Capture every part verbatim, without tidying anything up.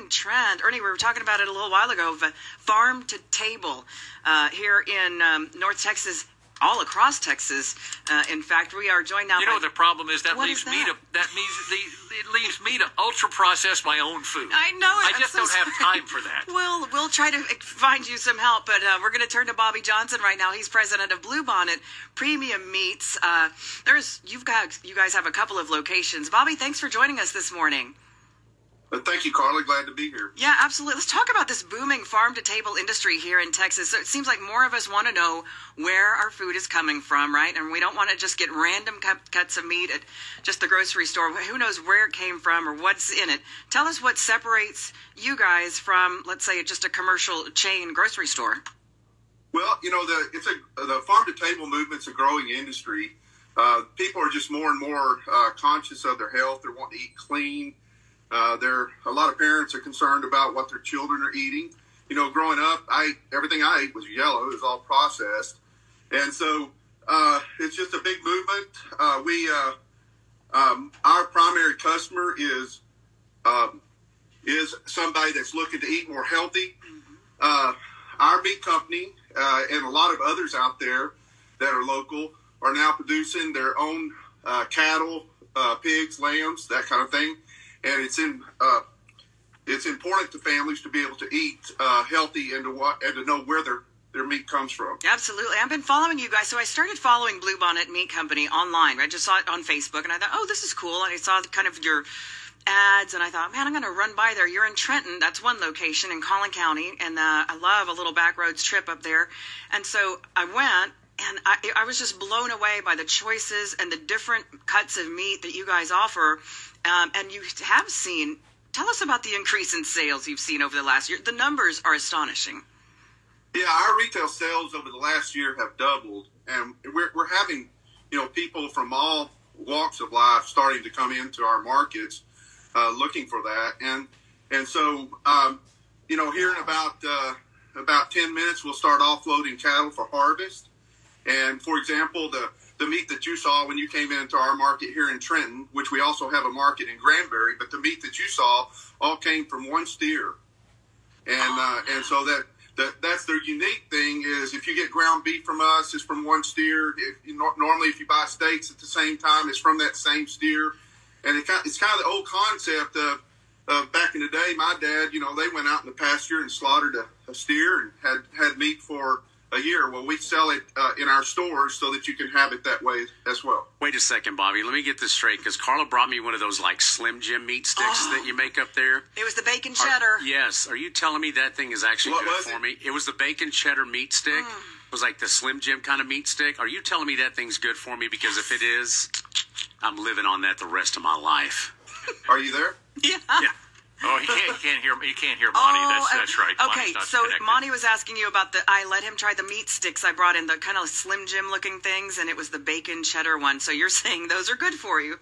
exciting trend. Ernie, we were talking about it a little while ago, but farm to table uh, here in um, North Texas, all across Texas. Uh, in fact, we are joined now. You know by, what the problem is? That what leaves is that? me to that means the, it leaves me to ultra process my own food. I know it. I I'm just so don't sorry. have time for that. We'll we'll try to find you some help, but uh, we're going to turn to Bobby Johnson right now. He's president of Bluebonnet Premium Meats. Uh, there's you've got you guys have a couple of locations. Bobby, thanks for joining us this morning. Well, thank you, Carly. Glad to be here. Yeah, absolutely. Let's talk about this booming farm-to-table industry here in Texas. So it seems like more of us want to know where our food is coming from, right? And we don't want to just get random cut, cuts of meat at just the grocery store. Who knows where it came from or what's in it? Tell us what separates you guys from, let's say, just a commercial chain grocery store. Well, you know, the it's a the farm-to-table movement's a growing industry. Uh, people are just more and more uh, conscious of their health. They're wanting to eat clean. Uh, there, a lot of parents are concerned about what their children are eating. You know, growing up, I everything I ate was yellow. It was all processed, and so uh, it's just a big movement. Uh, we, uh, um, our primary customer is um, is somebody that's looking to eat more healthy. Uh, our meat company uh, and a lot of others out there that are local are now producing their own uh, cattle, uh, pigs, lambs, that kind of thing. And it's in uh, it's important to families to be able to eat uh, healthy and to what and to know where their their meat comes from. Absolutely. I've been following you guys. So I started following Bluebonnet Meat Company online. I just saw it on Facebook, and I thought, oh, this is cool. And I saw kind of your ads, and I thought, man, I'm going to run by there. You're in Trenton. That's one location in Collin County, and uh, I love a little backroads trip up there. And so I went. And I, I was just blown away by the choices and the different cuts of meat that you guys offer. Um, and you have seen, tell us about the increase in sales you've seen over the last year. The numbers are astonishing. Yeah, our retail sales over the last year have doubled. And we're, we're having, you know, people from all walks of life starting to come into our markets uh, looking for that. And and so, um, you know, here in about, uh, about ten minutes, we'll start offloading cattle for harvest. And, for example, the, the meat that you saw when you came into our market here in Trenton, which we also have a market in Granbury, but the meat that you saw all came from one steer. And uh, and so that, that that's the unique thing is if you get ground beef from us, it's from one steer. If you, normally, if you buy steaks at the same time, it's from that same steer. And it, it's kind of the old concept of, of back in the day, my dad, you know, they went out in the pasture and slaughtered a, a steer and had, had meat for a year. Well, we sell it uh, in our stores so that you can have it that way as well. Wait a second, Bobby. Let me get this straight, because Carla brought me one of those like Slim Jim meat sticks Oh. that you make up there. It was the bacon Are- cheddar. yes. Are you telling me that thing is actually What good was for it? me? It was the bacon cheddar meat stick. Mm. It was like the Slim Jim kind of meat stick. Are you telling me that thing's good for me? Because if it is, I'm living on that the rest of my life. Are you there? Yeah. Yeah. Oh, he can't, he can't hear. You can't hear Monty. Oh, that's uh, that's right. Okay, Monty's not so connected. Monty was asking you about the. I let him try the meat sticks I brought in, the kind of Slim Jim looking things, and it was the bacon cheddar one. So you're saying those are good for you?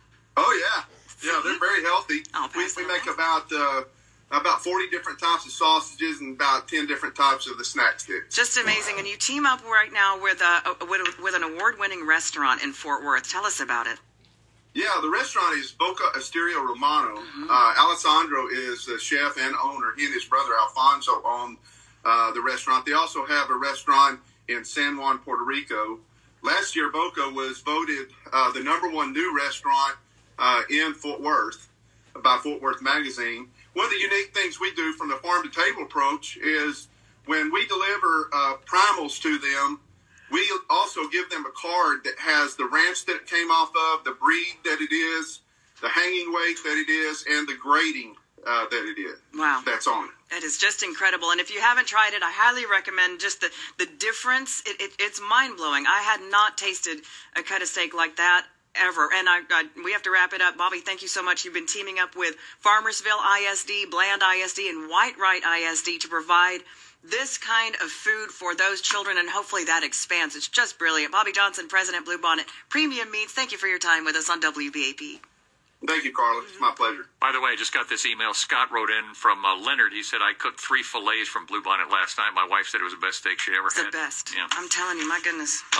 Oh, yeah. Yeah, they're very healthy. I'll We, pass we that make on. about uh, about forty different types of sausages and about ten different types of the snack sticks. Just amazing. And you team up right now with a with, with an award-winning restaurant in Fort Worth. Tell us about it. Yeah, the restaurant is Boca Osteria Romano. Mm-hmm. Uh, Alessandro is the chef and owner. He and his brother Alfonso own uh, the restaurant. They also have a restaurant in San Juan, Puerto Rico. Last year, Boca was voted uh, the number one new restaurant uh, in Fort Worth by Fort Worth Magazine. One of the unique things we do from the farm-to-table approach is when we deliver uh, primals to them, we also give them a card that has the ranch that it came off of, the breed that it is, the hanging weight that it is, and the grading uh, that it is. Wow. That's on it. It is just incredible. And if you haven't tried it, I highly recommend just the, the difference. It, it, it's mind-blowing. I had not tasted a cut of steak like that ever. And I, I, we have to wrap it up. Bobby, thank you so much. You've been teaming up with Farmersville I S D, Bland I S D, and Whitewright I S D to provide this kind of food for those children, and hopefully that expands. It's just brilliant. Bobby Johnson, President Bluebonnet Premium Meats, thank you for your time with us on W B A P. Thank you, Carla. It's my pleasure. By the way, I just got this email. Scott wrote in from uh, Leonard. He said, I cooked three fillets from Bluebonnet last night. My wife said it was the best steak she ever It's had. the best. Yeah. I'm telling you, my goodness.